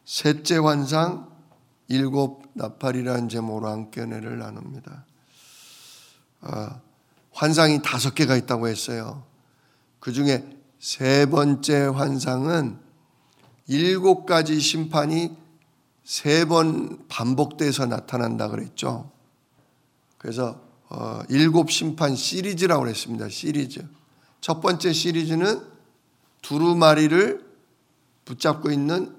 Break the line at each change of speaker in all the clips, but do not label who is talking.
셋째 환상 일곱 나팔이라는 제목으로 함께 은혜를 나눕니다. 환상이 5개가 있다고 했어요. 그 중에 세 번째 환상은 7가지 심판이 3번 반복돼서 나타난다 그랬죠. 그래서 7심판 시리즈라고 그랬습니다. 시리즈. 첫 번째 시리즈는 두루마리를 붙잡고 있는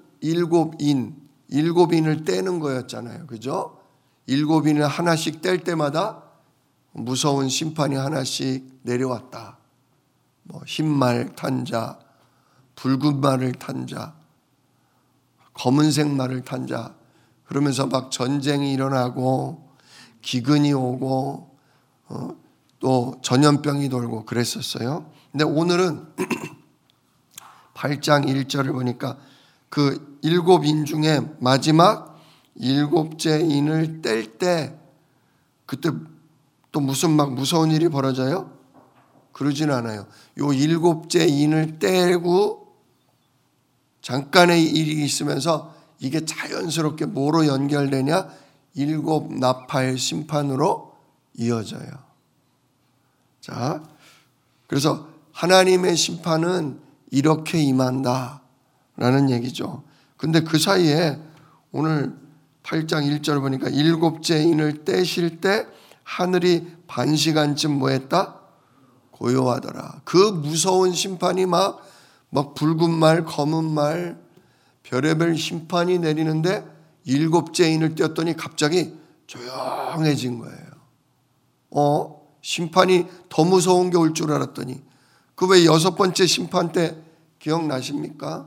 7인을 떼는 거였잖아요. 그죠? 7인을 하나씩 뗄 때마다 무서운 심판이 하나씩 내려왔다. 흰 말 탄 자, 붉은 말을 탄 자, 검은색 말을 탄 자, 그러면서 막 전쟁이 일어나고 기근이 오고 또 전염병이 돌고 그랬었어요. 근데 오늘은 8장 1절을 보니까 그 7인 중에 마지막 7째 인을 뗄 때 그때 또 무슨 막 무서운 일이 벌어져요? 그러진 않아요. 요 7째 인을 떼고 잠깐의 일이 있으면서 이게 자연스럽게 뭐로 연결되냐? 7 나팔 심판으로 이어져요. 자, 그래서 하나님의 심판은 이렇게 임한다라는 얘기죠. 근데 그 사이에 오늘 8장 1절 보니까 7째 인을 떼실 때 하늘이 반시간쯤 뭐 했다? 고요하더라. 그 무서운 심판이 막 붉은 말, 검은 말, 별의별 심판이 내리는데 7째 인을 떼었더니 갑자기 조용해진 거예요. 심판이 더 무서운 게 올 줄 알았더니 그 왜 6번째 심판 때 기억나십니까?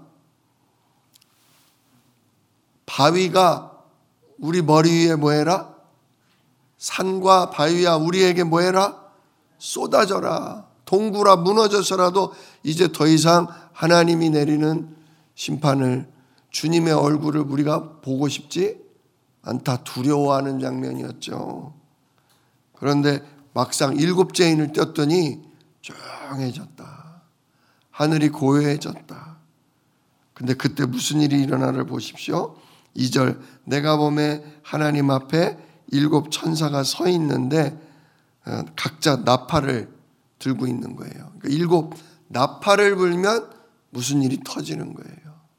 바위가 우리 머리 위에 뭐 해라? 산과 바위야 우리에게 뭐 해라? 쏟아져라. 동굴아 무너져서라도 이제 더 이상 하나님이 내리는 심판을 주님의 얼굴을 우리가 보고 싶지 않다. 두려워하는 장면이었죠. 그런데 막상 7째 인을 떼었더니 조용해졌다. 하늘이 고요해졌다. 근데 그때 무슨 일이 일어나를 보십시오. 2절 내가 보매 하나님 앞에 7 천사가 서 있는데 각자 나팔을 들고 있는 거예요. 그러니까 7 나팔을 불면 무슨 일이 터지는 거예요.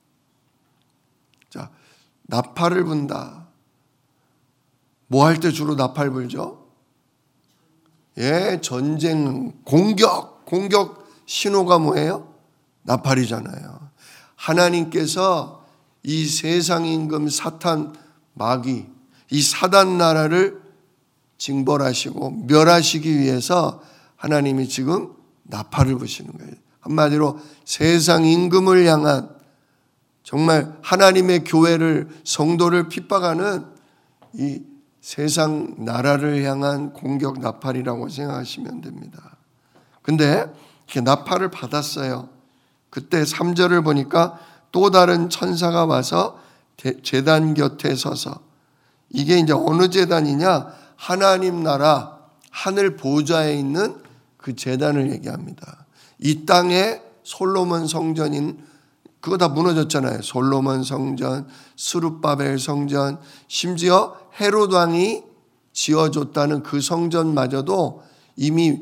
자, 나팔을 분다. 뭐 할 때 주로 나팔 불죠? 전쟁, 공격 신호가 뭐예요? 나팔이잖아요. 하나님께서 이 세상 임금 사탄 마귀, 이 사단 나라를 징벌하시고 멸하시기 위해서 하나님이 지금 나팔을 부시는 거예요. 한마디로 세상 임금을 향한 정말 하나님의 교회를 성도를 핍박하는 이 세상 나라를 향한 공격 나팔이라고 생각하시면 됩니다. 근데 이렇게 나팔을 받았어요. 그때 3절을 보니까 또 다른 천사가 와서 제단 곁에 서서 이게 이제 어느 제단이냐? 하나님 나라 하늘 보좌에 있는 그 제단을 얘기합니다. 이 땅에 솔로몬 성전인 그거 다 무너졌잖아요. 솔로몬 성전, 스룹바벨 성전, 심지어 헤롯 왕이 지어줬다는 그 성전마저도 이미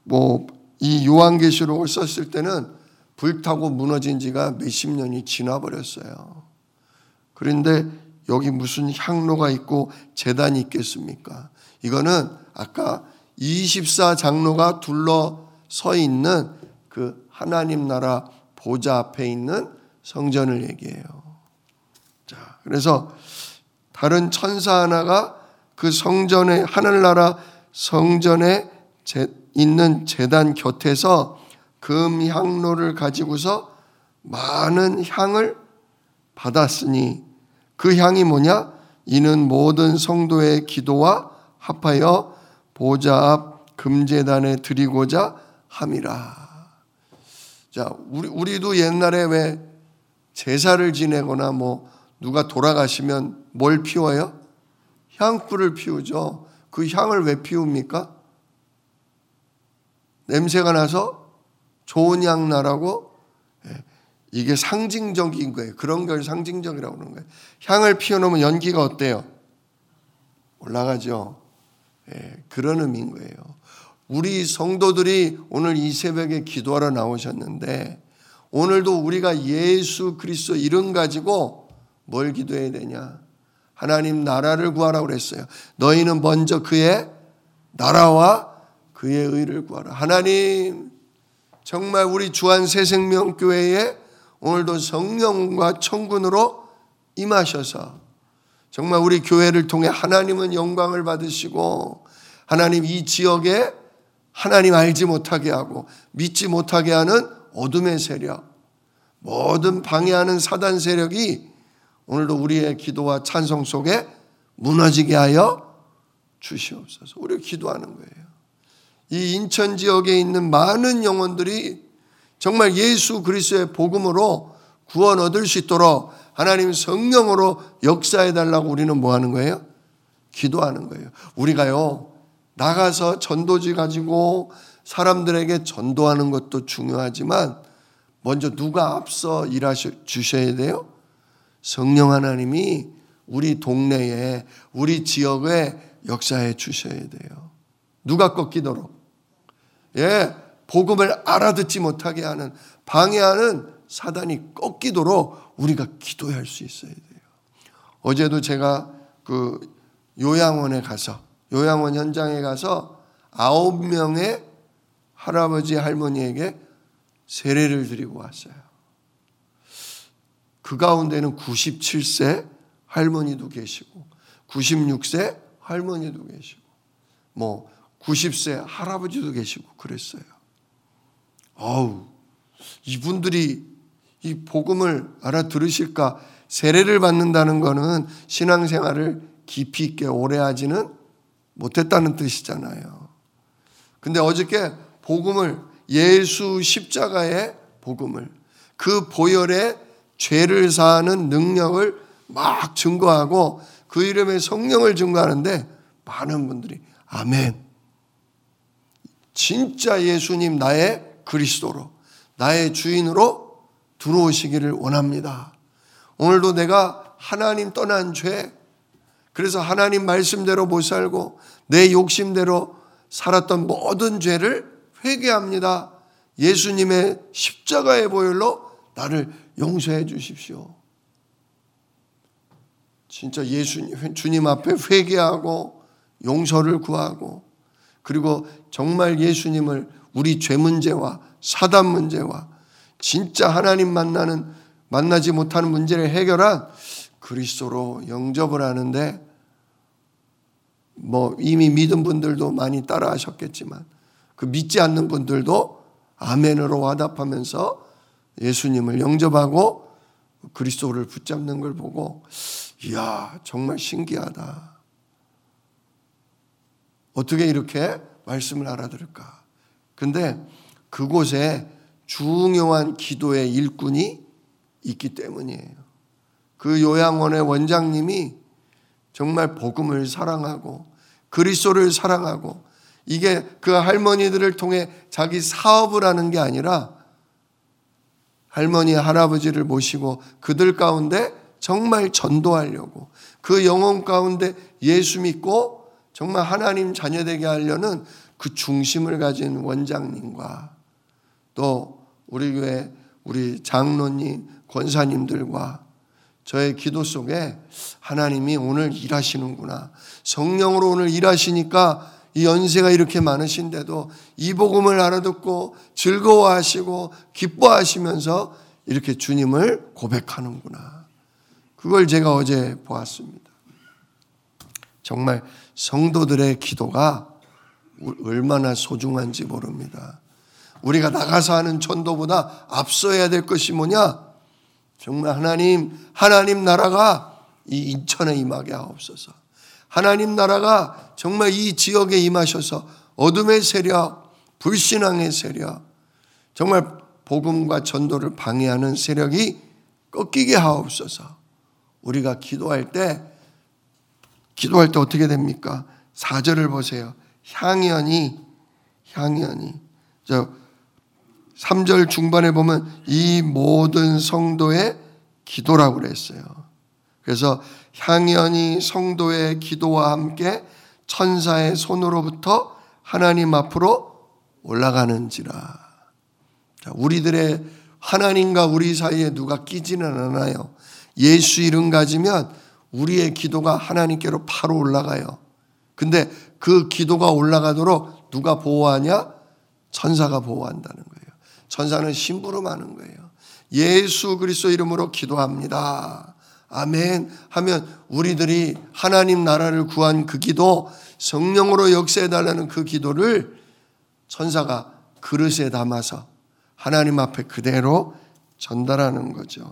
이 요한계시록을 썼을 때는 불타고 무너진 지가 몇십 년이 지나버렸어요. 그런데 여기 무슨 향로가 있고 제단이 있겠습니까? 이거는 아까 24장로가 둘러서 있는 그 하나님 나라 보좌 앞에 있는 성전을 얘기해요. 자, 그래서 다른 천사 하나가 그 성전에 하늘나라 성전에 있는 제단 곁에서 금 향로를 가지고서 많은 향을 받았으니 그 향이 뭐냐? 이는 모든 성도의 기도와 합하여 보좌 앞 금제단에 드리고자 함이라. 자, 우리도 옛날에 왜 제사를 지내거나 누가 돌아가시면 뭘 피워요? 향불을 피우죠. 그 향을 왜 피웁니까? 냄새가 나서 좋은 향 나라고 이게 상징적인 거예요. 그런 걸 상징적이라고 그러는 거예요. 향을 피워놓으면 연기가 어때요? 올라가죠. 예, 그런 의미인 거예요. 우리 성도들이 오늘 이 새벽에 기도하러 나오셨는데 오늘도 우리가 예수 그리스도 이름 가지고 뭘 기도해야 되냐? 하나님 나라를 구하라고 그랬어요. 너희는 먼저 그의 나라와 그의 의를 구하라. 하나님 정말 우리 주한 새생명교회에 오늘도 성령과 천군으로 임하셔서 정말 우리 교회를 통해 하나님은 영광을 받으시고 하나님 이 지역에 하나님 알지 못하게 하고 믿지 못하게 하는 어둠의 세력, 모든 방해하는 사단 세력이 오늘도 우리의 기도와 찬송 속에 무너지게 하여 주시옵소서. 우리가 기도하는 거예요. 이 인천 지역에 있는 많은 영혼들이 정말 예수 그리스도의 복음으로 구원 얻을 수 있도록 하나님 성령으로 역사해 달라고 우리는 뭐 하는 거예요? 기도하는 거예요. 우리가요 나가서 전도지 가지고 사람들에게 전도하는 것도 중요하지만 먼저 누가 앞서 일하셔 주셔야 돼요? 성령 하나님이 우리 동네에 우리 지역에 역사해 주셔야 돼요. 누가 꺾이도록? 예, 복음을 알아듣지 못하게 하는 방해하는 사단이 꺾이도록 우리가 기도할 수 있어야 돼요. 어제도 제가 그 요양원에 가서 요양원 현장에 가서 9명의 할아버지 할머니에게 세례를 드리고 왔어요. 그 가운데는 97세 할머니도 계시고 96세 할머니도 계시고 뭐 90세 할아버지도 계시고 그랬어요. 이분들이 이 복음을 알아들으실까? 세례를 받는다는 것은 신앙생활을 깊이 있게 오래 하지는 못했다는 뜻이잖아요. 근데 어저께 복음을 예수 십자가의 복음을 그 보혈의 죄를 사하는 능력을 막 증거하고 그 이름의 성령을 증거하는데 많은 분들이 아멘. 진짜 예수님 나의 그리스도로 나의 주인으로 들어오시기를 원합니다. 오늘도 내가 하나님 떠난 죄 그래서 하나님 말씀대로 못 살고 내 욕심대로 살았던 모든 죄를 회개합니다. 예수님의 십자가의 보혈로 나를 용서해 주십시오. 진짜 주님 앞에 회개하고 용서를 구하고 그리고 정말 예수님을 우리 죄 문제와 사단 문제와 진짜 하나님 만나지 못하는 문제를 해결한 그리스도로 영접을 하는데 뭐 이미 믿은 분들도 많이 따라 하셨겠지만 그 믿지 않는 분들도 아멘으로 화답하면서 예수님을 영접하고 그리스도를 붙잡는 걸 보고 이야 정말 신기하다. 어떻게 이렇게 말씀을 알아들을까? 근데 그곳에 중요한 기도의 일꾼이 있기 때문이에요. 그 요양원의 원장님이 정말 복음을 사랑하고 그리스도를 사랑하고 이게 그 할머니들을 통해 자기 사업을 하는 게 아니라 할머니 할아버지를 모시고 그들 가운데 정말 전도하려고 그 영혼 가운데 예수 믿고 정말 하나님 자녀되게 하려는 그 중심을 가진 원장님과 또 우리 교회 우리 장로님 권사님들과 저의 기도 속에 하나님이 오늘 일하시는구나. 성령으로 오늘 일하시니까 이 연세가 이렇게 많으신데도 이 복음을 알아듣고 즐거워하시고 기뻐하시면서 이렇게 주님을 고백하는구나. 그걸 제가 어제 보았습니다. 정말 성도들의 기도가 얼마나 소중한지 모릅니다. 우리가 나가서 하는 전도보다 앞서야 될 것이 뭐냐? 정말 하나님 나라가 이 인천에 임하게 하옵소서. 하나님 나라가 정말 이 지역에 임하셔서 어둠의 세력, 불신앙의 세력, 정말 복음과 전도를 방해하는 세력이 꺾이게 하옵소서. 우리가 기도할 때 어떻게 됩니까? 4절을 보세요. 향연이 3절 중반에 보면 이 모든 성도의 기도라고 그랬어요. 그래서 향연이 성도의 기도와 함께 천사의 손으로부터 하나님 앞으로 올라가는지라. 자, 우리들의 하나님과 우리 사이에 누가 끼지는 않아요. 예수 이름 가지면 우리의 기도가 하나님께로 바로 올라가요. 근데 그 기도가 올라가도록 누가 보호하냐? 천사가 보호한다는 거예요. 천사는 심부름하는 거예요. 예수 그리스도 이름으로 기도합니다. 아멘 하면 우리들이 하나님 나라를 구한 그 기도, 성령으로 역사해달라는 그 기도를 천사가 그릇에 담아서 하나님 앞에 그대로 전달하는 거죠.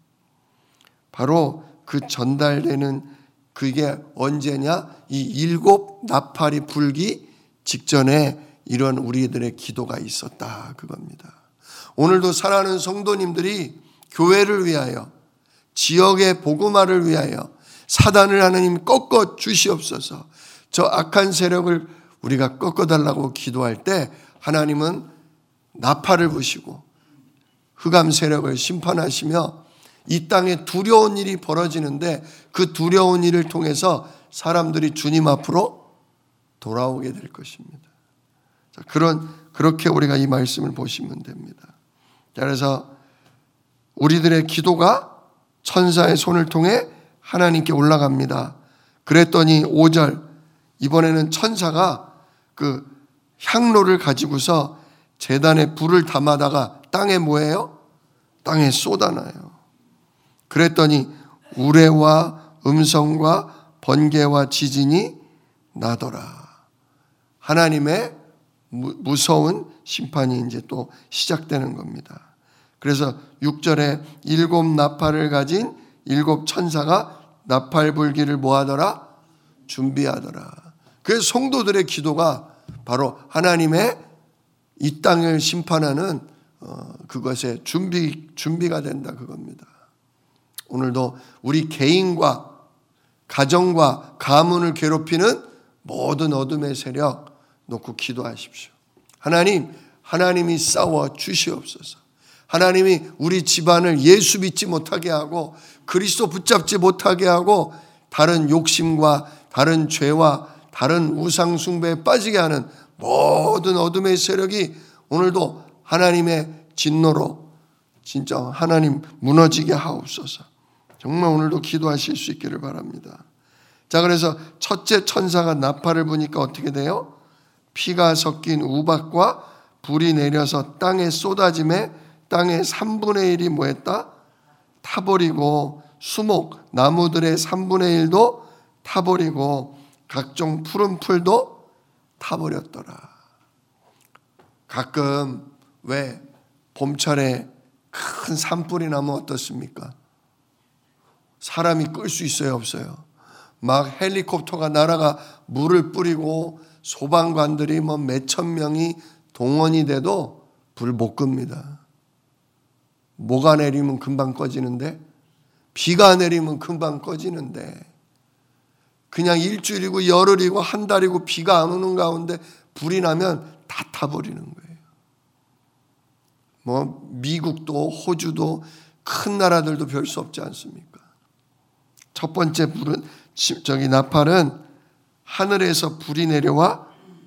바로 그 전달되는 그게 언제냐? 이 7 나팔이 불기 직전에 이런 우리들의 기도가 있었다 그겁니다. 오늘도 사랑하는 성도님들이 교회를 위하여, 지역의 복음화를 위하여 사단을 하나님 꺾어 주시옵소서. 저 악한 세력을 우리가 꺾어달라고 기도할 때 하나님은 나팔을 부시고 흑암 세력을 심판하시며 이 땅에 두려운 일이 벌어지는데 그 두려운 일을 통해서 사람들이 주님 앞으로 돌아오게 될 것입니다. 자, 그렇게 우리가 이 말씀을 보시면 됩니다. 그래서 우리들의 기도가 천사의 손을 통해 하나님께 올라갑니다. 그랬더니 5절, 이번에는 천사가 그 향로를 가지고서 제단에 불을 담아다가 땅에 뭐예요? 땅에 쏟아놔요. 그랬더니 우레와 음성과 번개와 지진이 나더라. 하나님의 무서운 심판이 이제 또 시작되는 겁니다. 그래서 6절에 7 나팔을 가진 7 천사가 나팔 불기를 뭐하더라? 준비하더라. 그래서 성도들의 기도가 바로 하나님의 이 땅을 심판하는 그것의 준비가 된다 그겁니다. 오늘도 우리 개인과 가정과 가문을 괴롭히는 모든 어둠의 세력 놓고 기도하십시오. 하나님이 싸워 주시옵소서. 하나님이 우리 집안을 예수 믿지 못하게 하고 그리스도 붙잡지 못하게 하고 다른 욕심과 다른 죄와 다른 우상 숭배에 빠지게 하는 모든 어둠의 세력이 오늘도 하나님의 진노로 진짜 하나님 무너지게 하옵소서. 정말 오늘도 기도하실 수 있기를 바랍니다. 자, 그래서 첫째 천사가 나팔을 부니까 어떻게 돼요? 피가 섞인 우박과 불이 내려서 땅에 쏟아짐에 땅의 3분의 1이 뭐했다? 타버리고 수목, 나무들의 3분의 1도 타버리고 각종 푸른 풀도 타버렸더라. 가끔 왜 봄철에 큰 산불이 나면 어떻습니까? 사람이 끌 수 있어요, 없어요? 막 헬리콥터가 날아가 물을 뿌리고 소방관들이 뭐 몇천 명이 동원이 돼도 불 못 끕니다. 뭐가 내리면 금방 꺼지는데, 비가 내리면 금방 꺼지는데, 그냥 일주일이고 열흘이고 한 달이고 비가 안 오는 가운데 불이 나면 다 타버리는 거예요. 뭐 미국도 호주도 큰 나라들도 별 수 없지 않습니까? 첫 번째 불은 나팔은 하늘에서 불이 내려와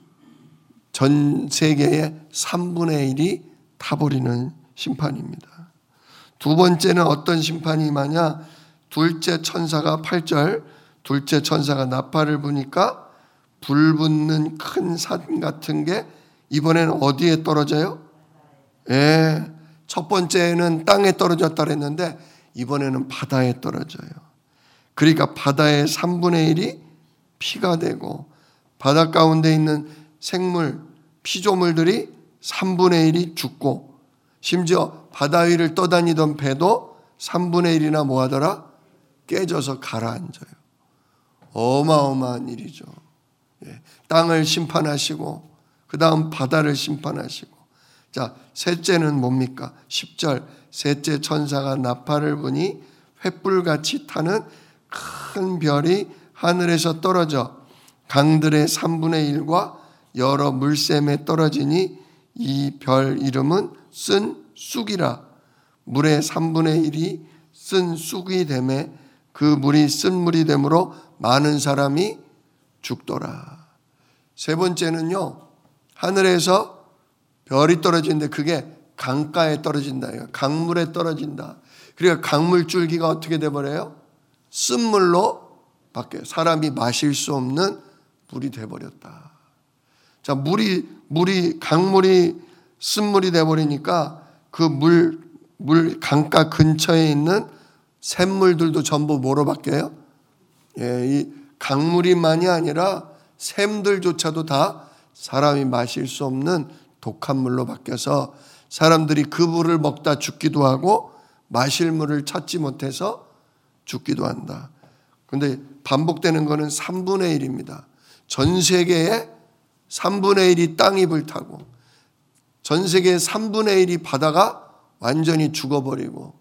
전 세계의 3분의 1이 타버리는 심판입니다. 두 번째는 어떤 심판이 임하냐? 둘째 천사가 8절, 둘째 천사가 나팔을 부니까 불 붙는 큰 산 같은 게 이번에는 어디에 떨어져요? 예, 첫 번째는 땅에 떨어졌다 그랬는데 이번에는 바다에 떨어져요. 그러니까 바다의 3분의 1이 피가 되고 바다 가운데 있는 생물, 피조물들이 3분의 1이 죽고 심지어 바다 위를 떠다니던 배도 3분의 1이나 뭐하더라? 깨져서 가라앉아요. 어마어마한 일이죠. 예, 땅을 심판하시고 그 다음 바다를 심판하시고 자, 셋째는 뭡니까? 10절 셋째 천사가 나팔을 부니 횃불같이 타는 큰 별이 하늘에서 떨어져 강들의 3분의 1과 여러 물샘에 떨어지니 이 별 이름은 쓴 쑥이라. 물의 3분의 1이 쓴 쑥이 되매 그 물이 쓴 물이 되므로 많은 사람이 죽더라. 세 번째는요, 하늘에서 별이 떨어지는데 그게 강가에 떨어진다. 강물에 떨어진다. 그러니까 강물 줄기가 어떻게 돼버려요? 쓴물로 바뀌어요. 사람이 마실 수 없는 물이 돼버렸다. 자, 강물이 쓴물이 돼버리니까 그 강가 근처에 있는 샘물들도 전부 뭐로 바뀌어요? 이 강물이만이 아니라 샘들조차도 다 사람이 마실 수 없는 독한 물로 바뀌어서 사람들이 그 물을 먹다 죽기도 하고 마실 물을 찾지 못해서 죽기도 한다. 그런데 반복되는 것은 3분의 1입니다. 전 세계의 3분의 1이 땅이 불타고 전 세계의 3분의 1이 바다가 완전히 죽어버리고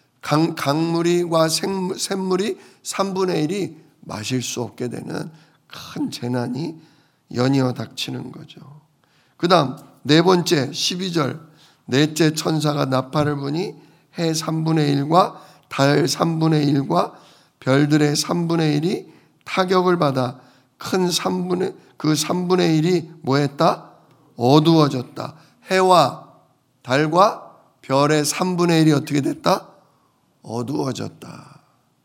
강물과 샘물이 3분의 1이 마실 수 없게 되는 큰 재난이 연이어 닥치는 거죠. 그 다음 네 번째 12절, 넷째 천사가 나팔을 부니 해 3분의 1과 달 3분의 1과 별들의 3분의 1이 타격을 받아 큰 3분의 1이 뭐했다? 어두워졌다. 해와 달과 별의 3분의 1이 어떻게 됐다? 어두워졌다.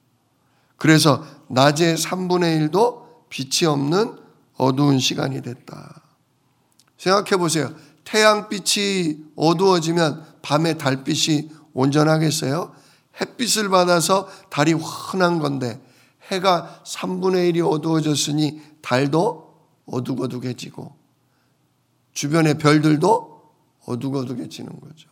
그래서 낮의 3분의 1도 빛이 없는 어두운 시간이 됐다. 생각해 보세요. 태양빛이 어두워지면 밤에 달빛이 온전하겠어요? 햇빛을 받아서 달이 환한 건데 해가 3분의 1이 어두워졌으니 달도 어둑어둑해지고 주변의 별들도 어둑어둑해지는 거죠.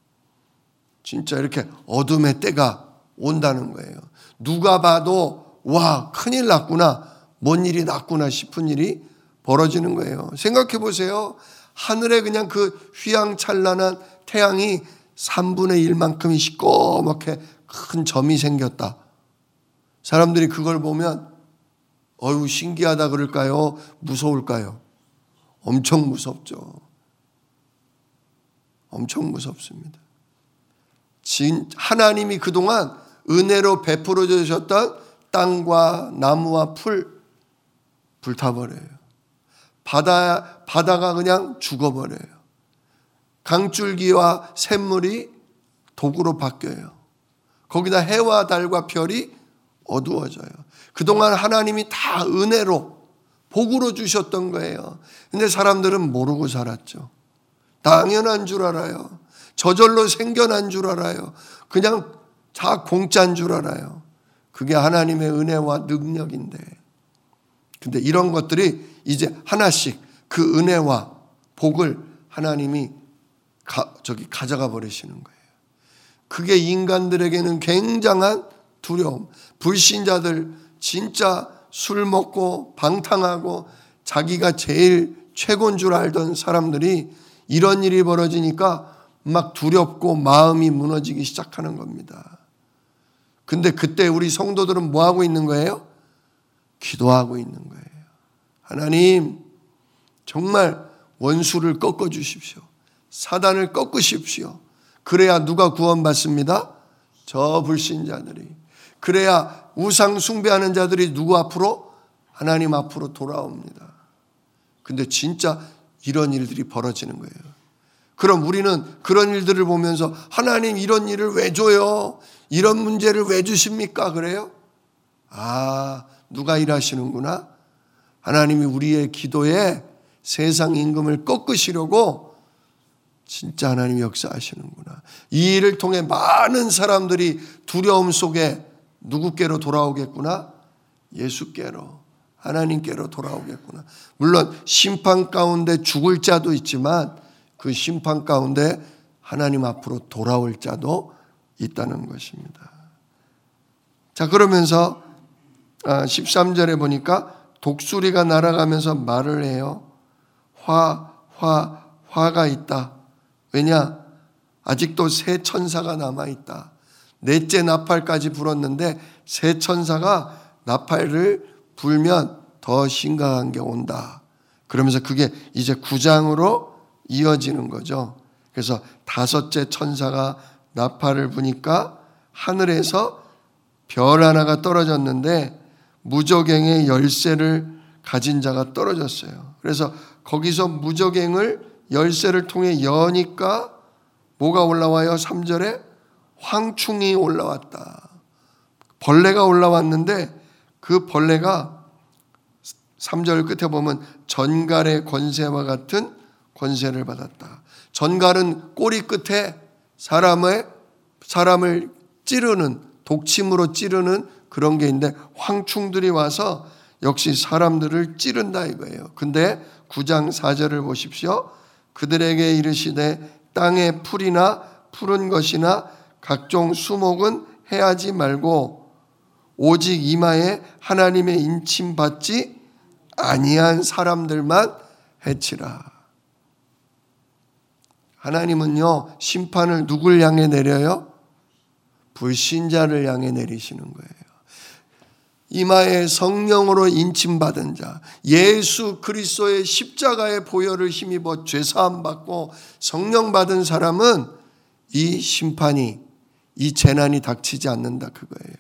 진짜 이렇게 어둠의 때가 온다는 거예요. 누가 봐도 와, 큰일 났구나, 뭔 일이 났구나 싶은 일이 벌어지는 거예요. 생각해 보세요. 하늘에 그냥 그 휘황찬란한 태양이 3분의 1만큼이 시꺼멓게 큰 점이 생겼다. 사람들이 그걸 보면 어휴 신기하다 그럴까요? 무서울까요? 엄청 무섭죠. 엄청 무섭습니다. 하나님이 그동안 은혜로 베풀어 주셨던 땅과 나무와 풀 불타버려요. 바다가 그냥 죽어버려요. 강줄기와 샘물이 독으로 바뀌어요. 거기다 해와 달과 별이 어두워져요. 그동안 하나님이 다 은혜로 복으로 주셨던 거예요. 근데 사람들은 모르고 살았죠. 당연한 줄 알아요. 저절로 생겨난 줄 알아요. 그냥 다 공짜인 줄 알아요. 그게 하나님의 은혜와 능력인데. 근데 이런 것들이 이제 하나씩 그 은혜와 복을 하나님이 가져가 버리시는 거예요. 그게 인간들에게는 굉장한 두려움. 불신자들 진짜 술 먹고 방탕하고 자기가 제일 최고인 줄 알던 사람들이 이런 일이 벌어지니까 막 두렵고 마음이 무너지기 시작하는 겁니다. 근데 그때 우리 성도들은 뭐 하고 있는 거예요? 기도하고 있는 거예요. 하나님, 정말 원수를 꺾어 주십시오. 사단을 꺾으십시오. 그래야 누가 구원받습니다? 저 불신자들이. 그래야 우상 숭배하는 자들이 누구 앞으로? 하나님 앞으로 돌아옵니다. 근데 진짜 이런 일들이 벌어지는 거예요. 그럼 우리는 그런 일들을 보면서 하나님 이런 일을 왜 줘요? 이런 문제를 왜 주십니까? 그래요? 아, 누가 일하시는구나? 하나님이 우리의 기도에 세상 임금을 꺾으시려고 진짜 하나님이 역사하시는구나. 이 일을 통해 많은 사람들이 두려움 속에 누구께로 돌아오겠구나? 예수께로, 하나님께로 돌아오겠구나. 물론 심판 가운데 죽을 자도 있지만 그 심판 가운데 하나님 앞으로 돌아올 자도 있다는 것입니다. 자, 그러면서 13절에 보니까 독수리가 날아가면서 말을 해요. 화가 있다. 왜냐? 아직도 세 천사가 남아있다. 넷째 나팔까지 불었는데 세 천사가 나팔을 불면 더 심각한 게 온다. 그러면서 그게 이제 9장으로 이어지는 거죠. 그래서 다섯째 천사가 나팔을 부니까 하늘에서 별 하나가 떨어졌는데 무저갱의 열쇠를 가진 자가 떨어졌어요. 그래서 거기서 무저갱을 열쇠를 통해 여니까 뭐가 올라와요? 3절에 황충이 올라왔다. 벌레가 올라왔는데 그 벌레가 3절 끝에 보면 전갈의 권세와 같은 권세를 받았다. 전갈은 꼬리 끝에 사람을 찌르는, 독침으로 찌르는 그런 게 있는데 황충들이 와서 역시 사람들을 찌른다 이거예요. 근데 9장 4절을 보십시오. 그들에게 이르시되 땅의 풀이나 푸른 것이나 각종 수목은 해하지 말고 오직 이마에 하나님의 인침 받지 아니한 사람들만 해치라. 하나님은요, 심판을 누굴 향해 내려요? 불신자를 향해 내리시는 거예요. 이마에 성령으로 인침받은 자, 예수 그리스도의 십자가의 보혈을 힘입어 죄사함 받고 성령 받은 사람은 이 심판이, 이 재난이 닥치지 않는다 그거예요.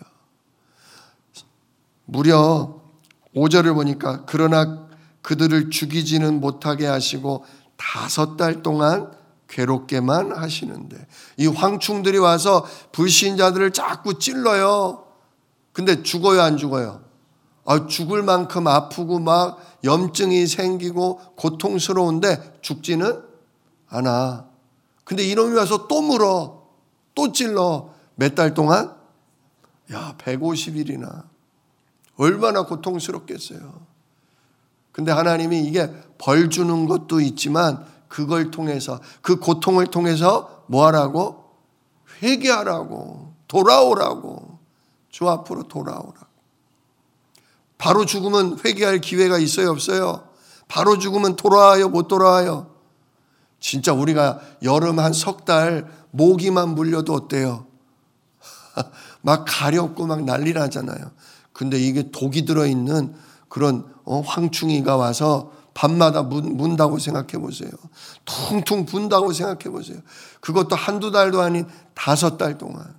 무려 5절을 보니까 그러나 그들을 죽이지는 못하게 하시고 5달 동안 괴롭게만 하시는데, 이 황충들이 와서 불신자들을 자꾸 찔러요. 근데 죽어요, 안 죽어요? 죽을 만큼 아프고 막 염증이 생기고 고통스러운데 죽지는 않아. 근데 이놈이 와서 또 물어, 또 찔러. 몇 달 동안? 150일이나. 얼마나 고통스럽겠어요. 근데 하나님이 이게 벌 주는 것도 있지만 그걸 통해서, 그 고통을 통해서 뭐 하라고? 회개하라고, 돌아오라고, 주 앞으로 돌아오라고. 바로 죽으면 회개할 기회가 있어요, 없어요? 바로 죽으면 돌아와요, 못 돌아와요? 진짜 우리가 여름 한 3달 모기만 물려도 어때요? 막 가렵고 막 난리 나잖아요. 근데 이게 독이 들어있는 그런 황충이가 와서 밤마다 문다고 생각해 보세요. 퉁퉁 분다고 생각해 보세요. 그것도 한두 달도 아닌 5달 동안.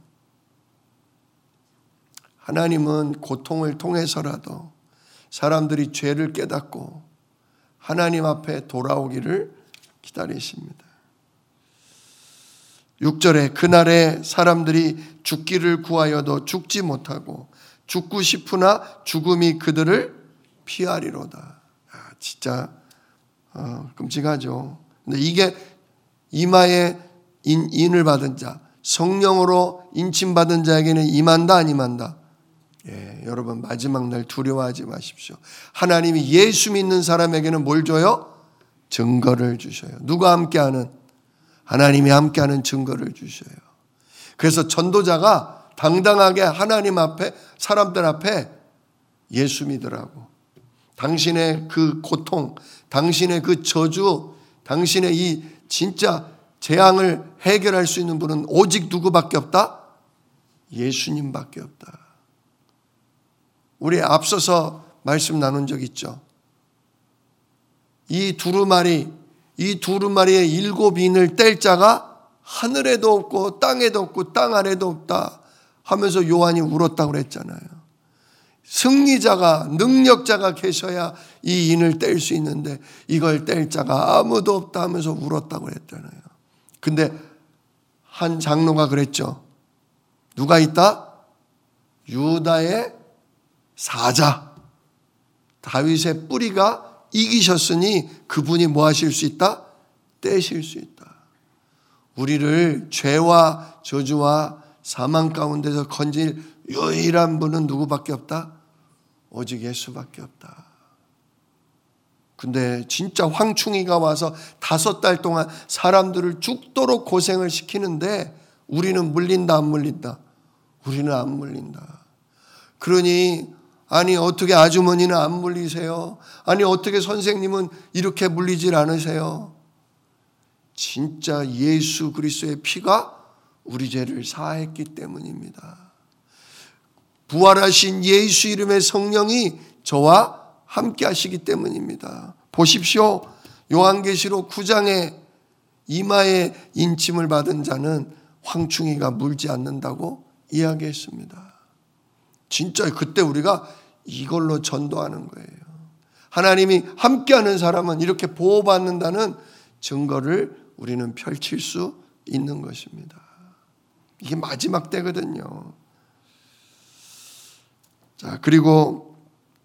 하나님은 고통을 통해서라도 사람들이 죄를 깨닫고 하나님 앞에 돌아오기를 기다리십니다. 6절에 그날에 사람들이 죽기를 구하여도 죽지 못하고 죽고 싶으나 죽음이 그들을 피하리로다. 진짜 끔찍하죠. 근데 이게 이마에 인을 받은 자, 성령으로 인침받은 자에게는 임한다, 안 임한다? 여러분 마지막 날 두려워하지 마십시오. 하나님이 예수 믿는 사람에게는 뭘 줘요? 증거를 주셔요. 누가 함께하는? 하나님이 함께하는 증거를 주셔요. 그래서 전도자가 당당하게 하나님 앞에, 사람들 앞에 예수 믿으라고. 당신의 그 고통, 당신의 그 저주, 당신의 이 진짜 재앙을 해결할 수 있는 분은 오직 누구밖에 없다? 예수님밖에 없다. 우리 앞서서 말씀 나눈 적 있죠. 이 두루마리의 7인을 뗄 자가 하늘에도 없고 땅에도 없고 땅 아래도 없다 하면서 요한이 울었다고 그랬잖아요. 승리자가, 능력자가 계셔야 이 인을 뗄 수 있는데 이걸 뗄 자가 아무도 없다 하면서 울었다고 그랬잖아요. 근데 한 장로가 그랬죠. 누가 있다? 유다의 사자, 다윗의 뿌리가 이기셨으니 그분이 뭐 하실 수 있다? 떼실 수 있다. 우리를 죄와 저주와 사망 가운데서 건질 유일한 분은 누구밖에 없다? 오직 예수밖에 없다. 근데 진짜 황충이가 와서 5달 동안 사람들을 죽도록 고생을 시키는데 우리는 물린다, 안 물린다? 우리는 안 물린다. 그러니 아니 어떻게 아주머니는 안 물리세요? 아니 어떻게 선생님은 이렇게 물리질 않으세요? 진짜 예수 그리스도의 피가 우리 죄를 사했기 때문입니다. 부활하신 예수 이름의 성령이 저와 함께 하시기 때문입니다. 보십시오. 요한계시록 9장에 이마에 인침을 받은 자는 황충이가 물지 않는다고 이야기했습니다. 진짜 그때 우리가 이걸로 전도하는 거예요. 하나님이 함께하는 사람은 이렇게 보호받는다는 증거를 우리는 펼칠 수 있는 것입니다. 이게 마지막 때거든요. 자, 그리고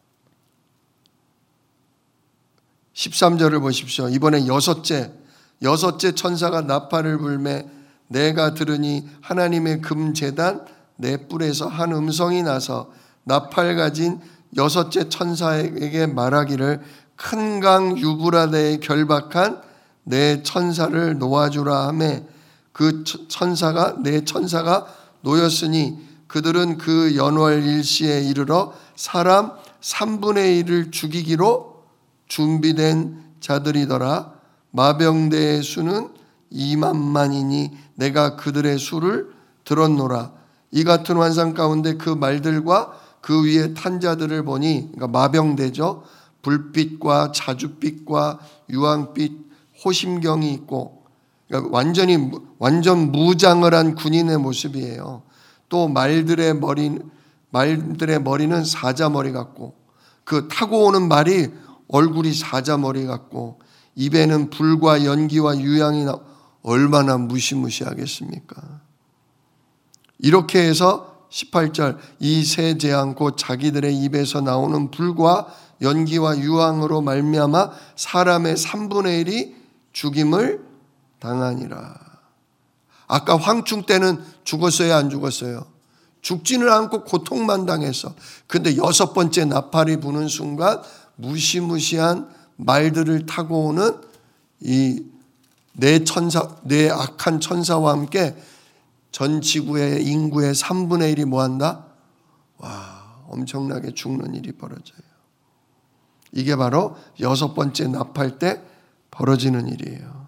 13절을 보십시오. 이번에 여섯째 천사가 나팔을 불매 내가 들으니 하나님의 금제단 내 뿔에서 한 음성이 나서 나팔 가진 여섯째 천사에게 말하기를 큰 강 유브라데에 결박한 내 천사를 놓아주라 하매 그 내 천사가 놓였으니 그들은 그 연월 일시에 이르러 사람 3분의 1을 죽이기로 준비된 자들이더라. 마병대의 수는 2만만이니 내가 그들의 수를 들었노라. 이 같은 환상 가운데 그 말들과 그 위에 탄 자들을 보니, 그러니까 마병대죠. 불빛과 자줏빛과 유황빛 호심경이 있고, 그러니까 완전 무장을 한 군인의 모습이에요. 또 말들의 머리는 사자머리 같고, 그 타고 오는 말이 얼굴이 사자머리 같고, 입에는 불과 연기와 유향이 얼마나 무시무시하겠습니까? 이렇게 해서 18절 이 세 재앙 곧 자기들의 입에서 나오는 불과 연기와 유황으로 말미암아 사람의 3분의 1이 죽임을 당하니라. 아까 황충 때는 죽었어요, 안 죽었어요? 죽지는 않고 고통만 당했어. 근데 여섯 번째 나팔이 부는 순간 무시무시한 말들을 타고 오는 이 네 악한 천사와 함께 전 지구의 인구의 3분의 1이 뭐한다? 와, 엄청나게 죽는 일이 벌어져요. 이게 바로 여섯 번째 나팔 때 벌어지는 일이에요.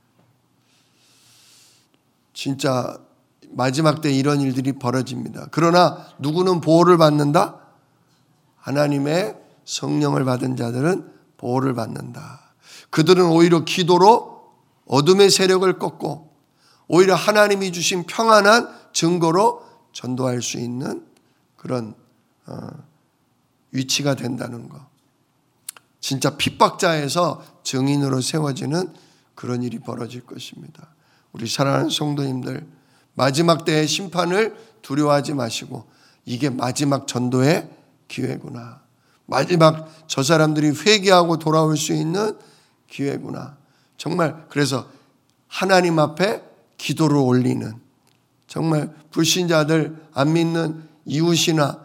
진짜 마지막 때 이런 일들이 벌어집니다. 그러나 누구는 보호를 받는다? 하나님의 성령을 받은 자들은 보호를 받는다. 그들은 오히려 기도로 어둠의 세력을 꺾고 오히려 하나님이 주신 평안한 증거로 전도할 수 있는 그런 위치가 된다는 것. 진짜 핍박자에서 증인으로 세워지는 그런 일이 벌어질 것입니다. 우리 사랑하는 성도님들, 마지막 때의 심판을 두려워하지 마시고 이게 마지막 전도의 기회구나. 마지막 저 사람들이 회개하고 돌아올 수 있는 기회구나. 정말 그래서 하나님 앞에 기도를 올리는, 정말 불신자들, 안 믿는 이웃이나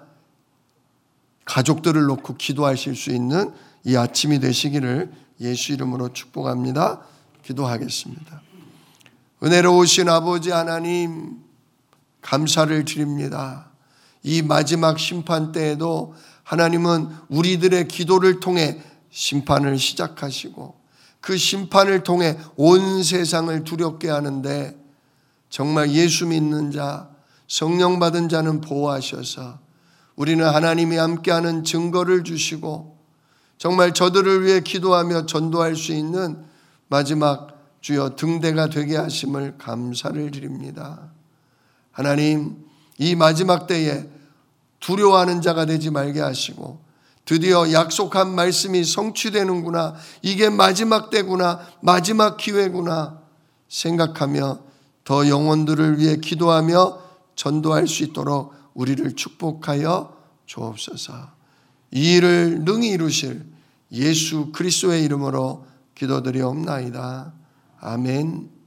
가족들을 놓고 기도하실 수 있는 이 아침이 되시기를 예수 이름으로 축복합니다. 기도하겠습니다. 은혜로우신 아버지 하나님, 감사를 드립니다. 이 마지막 심판 때에도 하나님은 우리들의 기도를 통해 심판을 시작하시고 그 심판을 통해 온 세상을 두렵게 하는데 정말 예수 믿는 자, 성령 받은 자는 보호하셔서 우리는 하나님이 함께하는 증거를 주시고 정말 저들을 위해 기도하며 전도할 수 있는 마지막 주여 등대가 되게 하심을 감사를 드립니다. 하나님, 이 마지막 때에 두려워하는 자가 되지 말게 하시고 드디어 약속한 말씀이 성취되는구나, 이게 마지막 때구나, 마지막 기회구나 생각하며 더 영혼들을 위해 기도하며 전도할 수 있도록 우리를 축복하여 주옵소서. 이 일을 능히 이루실 예수 그리스도의 이름으로 기도드리옵나이다. 아멘.